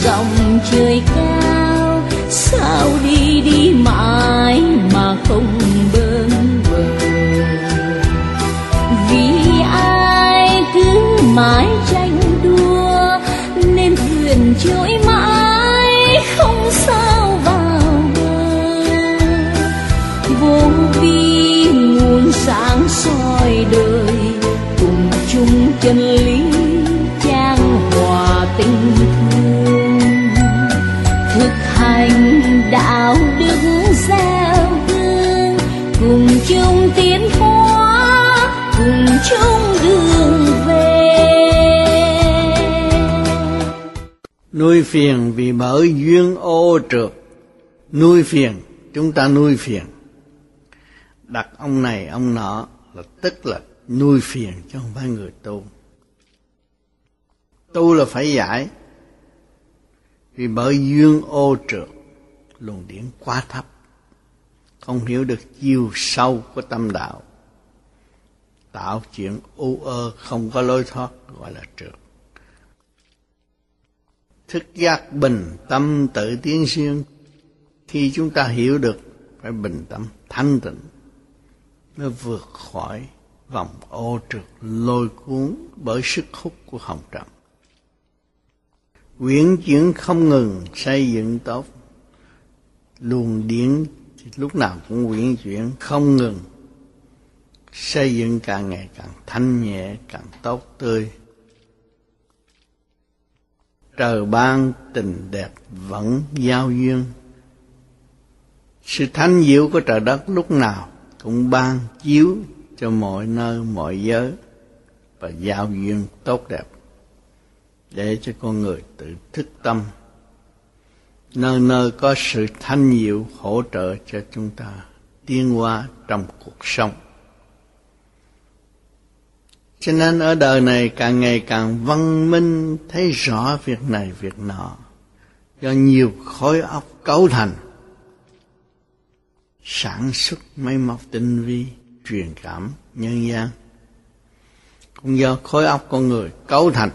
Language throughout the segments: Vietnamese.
dòng trời cao, sao đi đi mãi mà không bến bờ. Vì ai cứ mãi tranh đua nên thuyền trôi mãi không sao vào bờ. Vô vi nguồn sáng soi đời, cùng chung chân lý chan hòa tình thương. Thực hành đạo đức gieo gương, cùng chung tiến hóa, cùng chung đường về. Nuôi phiền vì bởi duyên ô trượt. Nuôi phiền, chúng ta nuôi phiền. Đặt ông này ông nọ là tức là nuôi phiền chứ không phải người tu. Tu là phải giải. Vì bởi duyên ô trượt, luồng điển quá thấp, không hiểu được chiều sâu của tâm đạo, tạo chuyện u ơ không có lối thoát, gọi là trượt. Thức giác bình tâm tự tiến xuyên. Khi chúng ta hiểu được phải bình tâm thanh tịnh, nó vượt khỏi vòng ô trượt lôi cuốn bởi sức hút của hồng trần. Uyển chuyển không ngừng xây dựng tốt. Luồng điển lúc nào cũng uyển chuyển không ngừng, xây dựng càng ngày càng thanh nhẹ, càng tốt tươi. Trời ban tình đẹp vẫn giao duyên. Sự thanh diệu của trời đất lúc nào cũng ban chiếu cho mọi nơi mọi giới và giao duyên tốt đẹp, để cho con người tự thức tâm. Nơi nơi có sự thanh diệu hỗ trợ cho chúng ta tiến hóa trong cuộc sống. Cho nên ở đời này càng ngày càng văn minh, thấy rõ việc này việc nọ, do nhiều khối óc cấu thành, sản xuất máy móc tinh vi, truyền cảm nhân gian, cũng do khối óc con người cấu thành.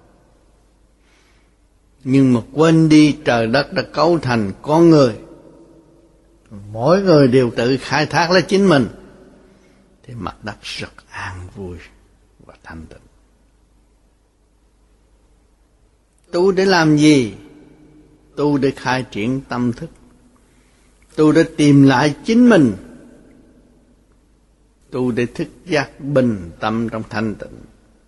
Nhưng mà quên đi trời đất đã cấu thành con người, mỗi người đều tự khai thác lấy chính mình, thì mặt đất rất an vui và thanh tịnh. Tu để làm gì? Tu để khai triển tâm thức, tu để tìm lại chính mình, tu để thức giác bình tâm trong thanh tịnh.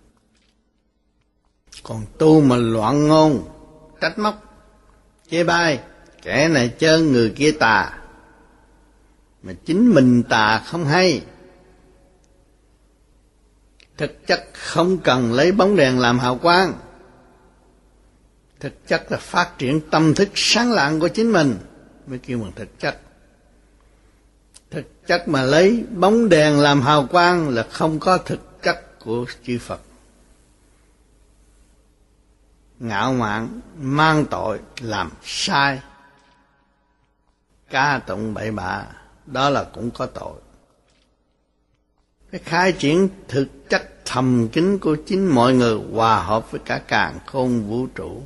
Còn tu mà loạn ngôn, trách móc, chê bai, kẻ này chơn người kia tà, mà chính mình tà không hay. Thực chất không cần lấy bóng đèn làm hào quang. Thực chất là phát triển tâm thức sáng lạng của chính mình mới kêu bằng thực chất. Thực chất mà lấy bóng đèn làm hào quang là không có thực chất của chư Phật. Ngạo mạn, mang tội, làm sai, ca tụng bậy bạ, đó là cũng có tội. Cái khai triển thực chất thầm kín của chính mọi người hòa hợp với cả càn khôn vũ trụ,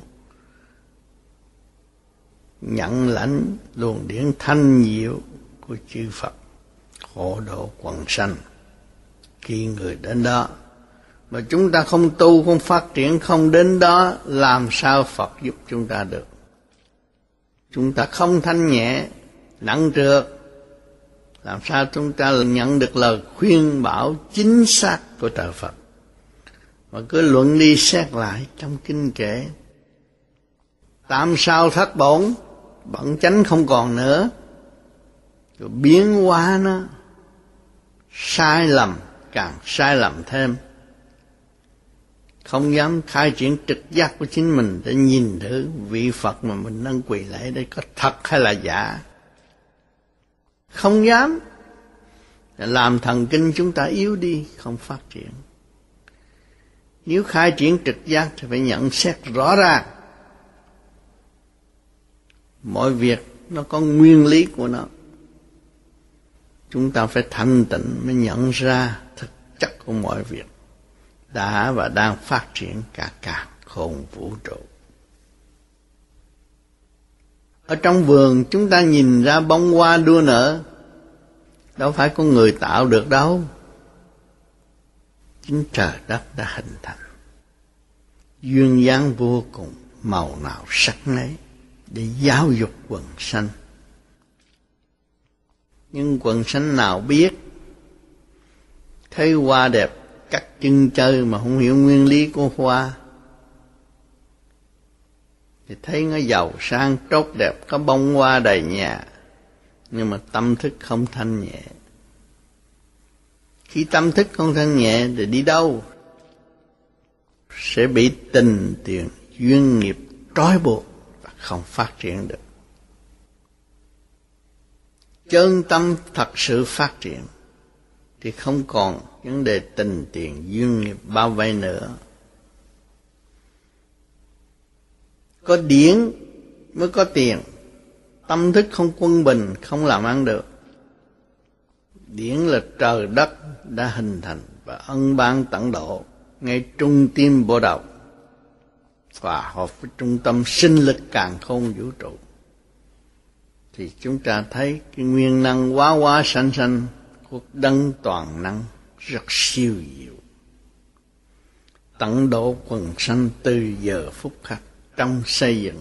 nhận lãnh luồng điển thanh diệu của chư Phật, hộ độ quần sanh. Khi người đến đó mà chúng ta không tu, không phát triển, không đến đó, làm sao Phật giúp chúng ta được? Chúng ta không thanh nhẹ, nặng trược, làm sao chúng ta nhận được lời khuyên bảo chính xác của trời Phật? Mà cứ luận đi xét lại trong kinh kệ, tam sao thất bổn, bận chánh không còn nữa, rồi biến hóa nó sai lầm, càng sai lầm thêm. Không dám khai triển trực giác của chính mình để nhìn thử vị Phật mà mình đang quỳ lạy đây có thật hay là giả. Không dám, làm thần kinh chúng ta yếu đi, không phát triển. Nếu khai triển trực giác thì phải nhận xét rõ ràng. Mọi việc nó có nguyên lý của nó. Chúng ta phải thanh tịnh mới nhận ra thực chất của mọi việc đã và đang phát triển cả càn khôn vũ trụ. Ở trong vườn chúng ta nhìn ra bông hoa đua nở, đâu phải con người tạo được đâu. Chính trời đất đã hình thành, duyên dáng vô cùng, màu nào sắc nấy, để giáo dục quần sanh. Nhưng quần sanh nào biết, thấy hoa đẹp cắt chân chơi mà không hiểu nguyên lý của hoa, thì thấy nó giàu sang tốt đẹp, có bông hoa đầy nhà, nhưng mà tâm thức không thanh nhẹ. Khi tâm thức không thanh nhẹ thì đi đâu? Sẽ bị tình tiền duyên nghiệp trói buộc và không phát triển được. Chân tâm thật sự phát triển thì không còn vấn đề tình tiền duyên nghiệp bao vây nữa. Có điển mới có tiền. Tâm thức không quân bình, không làm ăn được. Điển là trời đất đã hình thành và ân ban tận độ ngay trung tim bộ đầu, hòa hợp với trung tâm sinh lực càn khôn vũ trụ. Thì chúng ta thấy cái nguyên năng hóa hóa sanh sanh của đấng toàn năng rất siêu diệu, tận độ quần sanh từ giờ phút khắc trong xây dựng.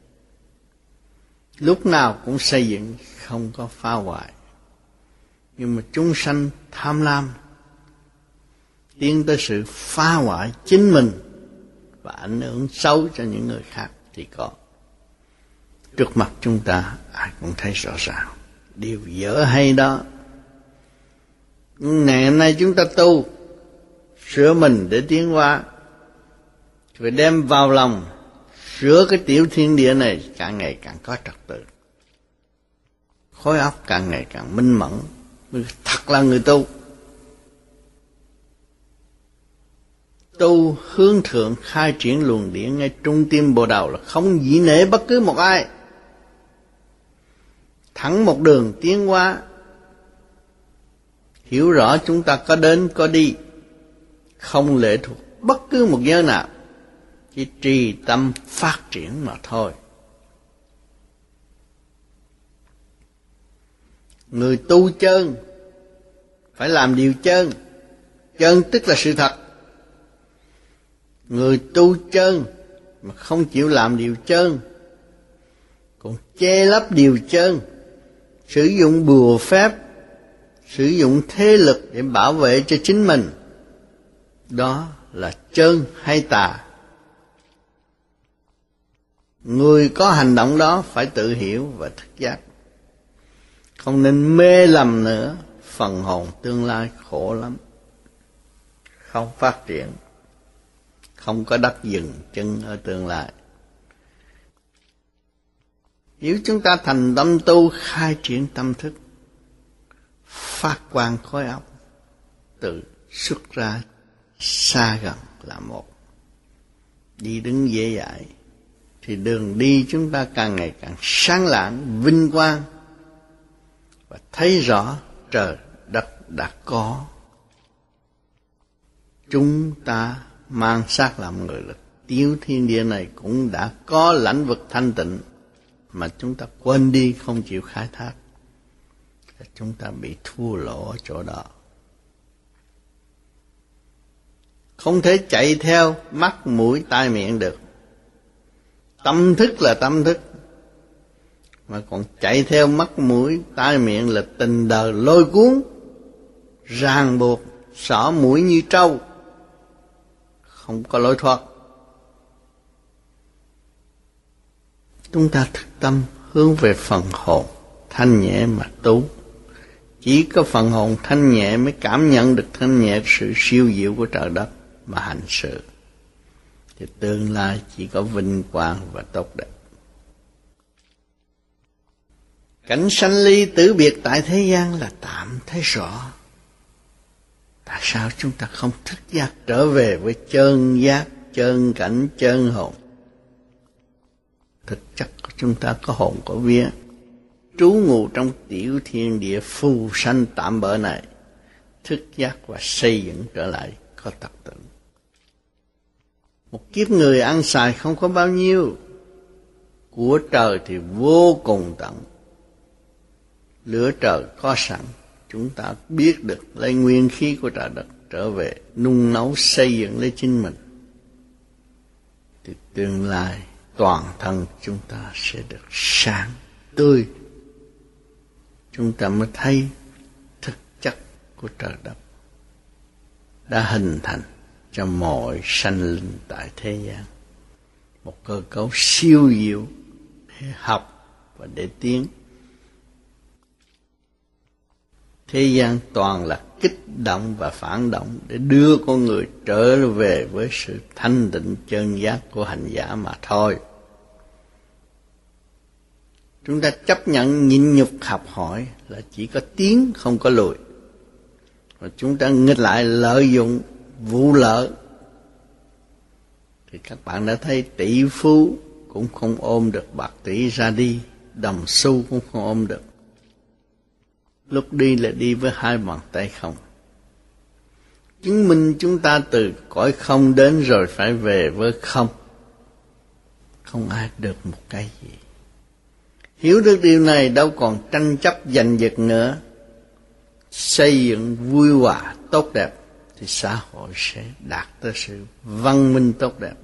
Lúc nào cũng xây dựng, không có phá hoại. Nhưng mà chúng sanh tham lam, tiến tới sự phá hoại chính mình và ảnh hưởng xấu cho những người khác thì có. Trước mặt chúng ta ai cũng thấy rõ ràng điều dở hay đó. Ngày hôm nay chúng ta tu sửa mình để tiến hóa, phải đem vào lòng sửa cái tiểu thiên địa này càng ngày càng có trật tự, khối óc càng ngày càng minh mẫn, mới thật là người tu. Tu hướng thượng khai triển luồng điển ngay trung tim bộ đầu là không dĩ nể bất cứ một ai, thẳng một đường tiến hóa. Hiểu rõ chúng ta có đến có đi, không lệ thuộc bất cứ một giới nào, chỉ trì tâm phát triển mà thôi. Người tu chơn phải làm điều chơn, chơn tức là sự thật. Người tu chơn mà không chịu làm điều chơn, còn che lấp điều chơn, sử dụng bùa phép, sử dụng thế lực để bảo vệ cho chính mình, đó là chơn hay tà. Người có hành động đó phải tự hiểu và thức giác, không nên mê lầm nữa. Phần hồn tương lai khổ lắm, không phát triển, không có đất dừng chân ở tương lai. Nếu chúng ta thành tâm tu, khai triển tâm thức, phát quang khối óc, tự xuất ra xa gần là một, đi đứng dễ dãi, thì đường đi chúng ta càng ngày càng sáng lạng, vinh quang, và thấy rõ trời đất đã có. Chúng ta mang xác làm người là tiểu thiên địa này cũng đã có lãnh vực thanh tịnh, mà chúng ta quên đi không chịu khai thác, chúng ta bị thua lỗ ở chỗ đó. Không thể chạy theo mắt mũi tai miệng được. Tâm thức là tâm thức, mà còn chạy theo mắt mũi tai miệng là tình đời lôi cuốn, ràng buộc, xỏ mũi như trâu, không có lối thoát. Chúng ta thực tâm hướng về phần hồn thanh nhẹ mà tu. Chỉ có phần hồn thanh nhẹ mới cảm nhận được thanh nhẹ sự siêu diệu của trời đất mà hành sự, thì tương lai chỉ có vinh quang và tốt đẹp. Cảnh sanh ly tử biệt tại thế gian là tạm thấy rõ. Tại sao chúng ta không thức giác trở về với chân giác, chân cảnh, chân hồn? Thực chất của chúng ta có hồn có vía, trú ngụ trong tiểu thiên địa phù sanh tạm bợ này, thức giác và xây dựng trở lại có trật tự. Một kiếp người ăn xài không có bao nhiêu, của trời thì vô cùng tận. Lửa trời có sẵn, chúng ta biết được lấy nguyên khí của trời đất trở về nung nấu xây dựng lấy chính mình, thì tương lai toàn thân chúng ta sẽ được sáng tươi. Chúng ta mới thấy thực chất của trời đất đã hình thành cho mọi sanh linh tại thế gian một cơ cấu siêu diệu để học và để tiến. Thế gian toàn là kích động và phản động để đưa con người trở về với sự thanh tịnh chân giác của hành giả mà thôi. Chúng ta chấp nhận nhịn nhục học hỏi là chỉ có tiến không có lùi. Và chúng ta nghịch lại lợi dụng vụ lợi, thì các bạn đã thấy tỷ phú cũng không ôm được bạc tỷ ra đi, đồng xu cũng không ôm được. Lúc đi là đi với hai bàn tay không. Chứng minh chúng ta từ cõi không đến rồi phải về với không. Không ai được một cái gì. Hiểu được điều này đâu còn tranh chấp giành giật nữa. Xây dựng vui hòa tốt đẹp thì xã hội sẽ đạt tới sự văn minh tốt đẹp.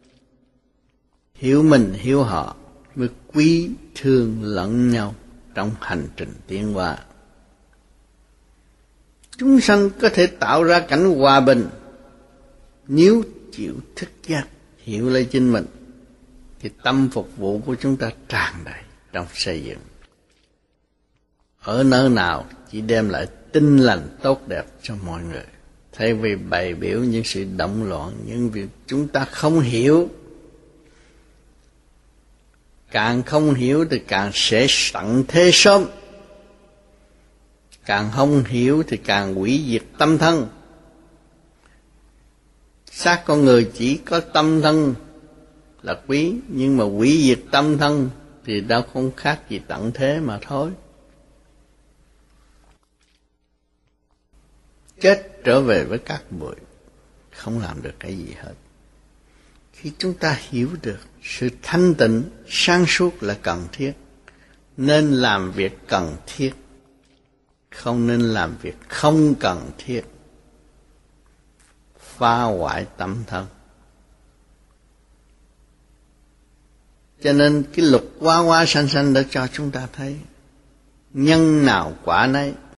Hiểu mình hiểu họ mới quý thương lẫn nhau trong hành trình tiến hóa. Chúng sanh có thể tạo ra cảnh hòa bình nếu chịu thức giác, hiểu lấy chính mình, thì tâm phục vụ của chúng ta tràn đầy trong xây dựng. Ở nơi nào chỉ đem lại tinh lành tốt đẹp cho mọi người, thay vì bày biểu những sự động loạn, những việc chúng ta không hiểu. Càng không hiểu thì càng sẽ tận thế sớm. Càng không hiểu thì càng hủy diệt tâm thân. Xác con người chỉ có tâm thân là quý, nhưng mà hủy diệt tâm thân thì đâu không khác gì tận thế mà thôi. Chết trở về với cát bụi, không làm được cái gì hết. Khi chúng ta hiểu được sự thanh tịnh, sáng suốt là cần thiết, nên làm việc cần thiết, không nên làm việc không cần thiết, phá hoại tâm thân. Cho nên cái luật hoa hoa sanh sanh đã cho chúng ta thấy nhân nào quả nấy.